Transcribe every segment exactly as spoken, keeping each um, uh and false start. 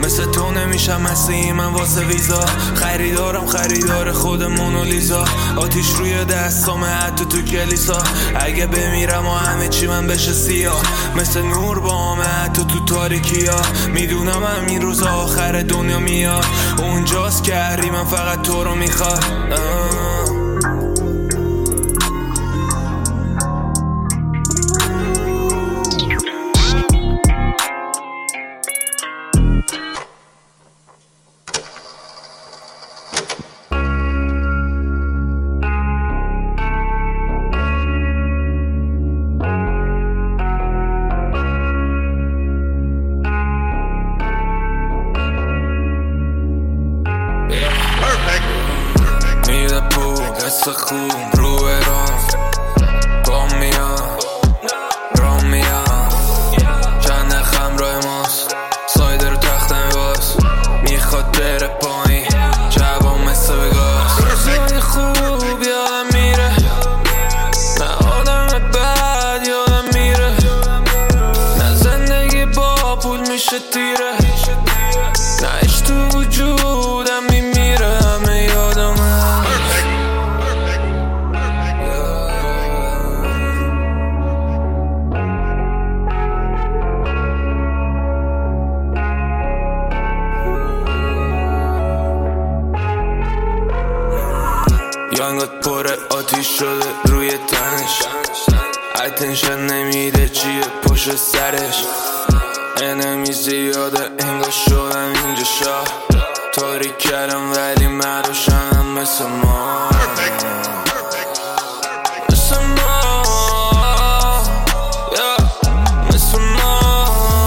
مثل تو نمیشم مثل من واسه ویزا. خریدارم خریدار خود مونالیزا. آتیش روی دستام حتی تو کلیسا. اگه بمیرم و همه چی من بشه سیاه، مثل نور با همه حتی تو تاریکی ها. میدونم همین روز آخر دنیا میاد، اونجاست که هری من فقط تو رو میخواد. میده پول قصه خوب رو برام با میان را میان چند خم رای ماست سایده رو تختم باز میخواد بره پایین جواب مثل بگاز. روزای خوب یادم میره نه آدم بد یادم میره نه زندگی با پول میشه تیره نه اش تو وجودم میمیره همه یادم یانگات پره آتیش شده روی تنش اتنشن نمیده چیه پشت سرش انمی زیاده انگار شدم اینجا شاه تاریک کردم ولی من روشنم مثل ما مثل ما مثل ما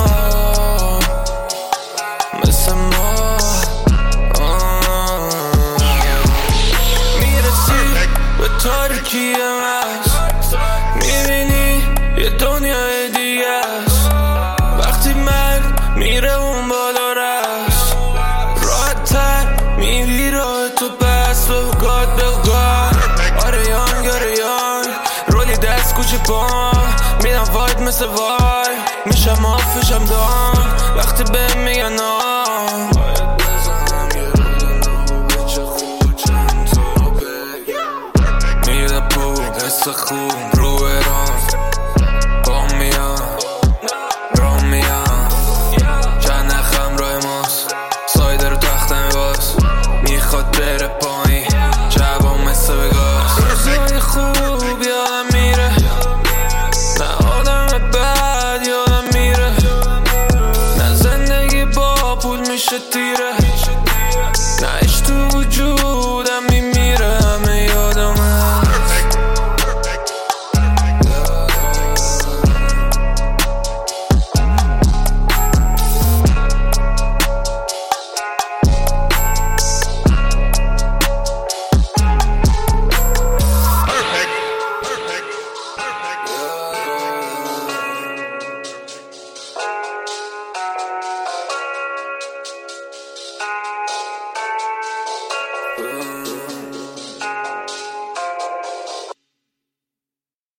مثل ما میرسی به تاریکی مست میبینی یه دنیای دیگه است وقتی من میره اون بالا رست راحت تر میری راه تو بس بگاد بگاد. آره یانگ آره یانگ رولی دست کوچه پام میدم واید مثل وای میشم آفشم دام وقتی به میگن نام باید بزنم یه رودن خوبه چه خوب چند تا بگم میده پول قصه خوب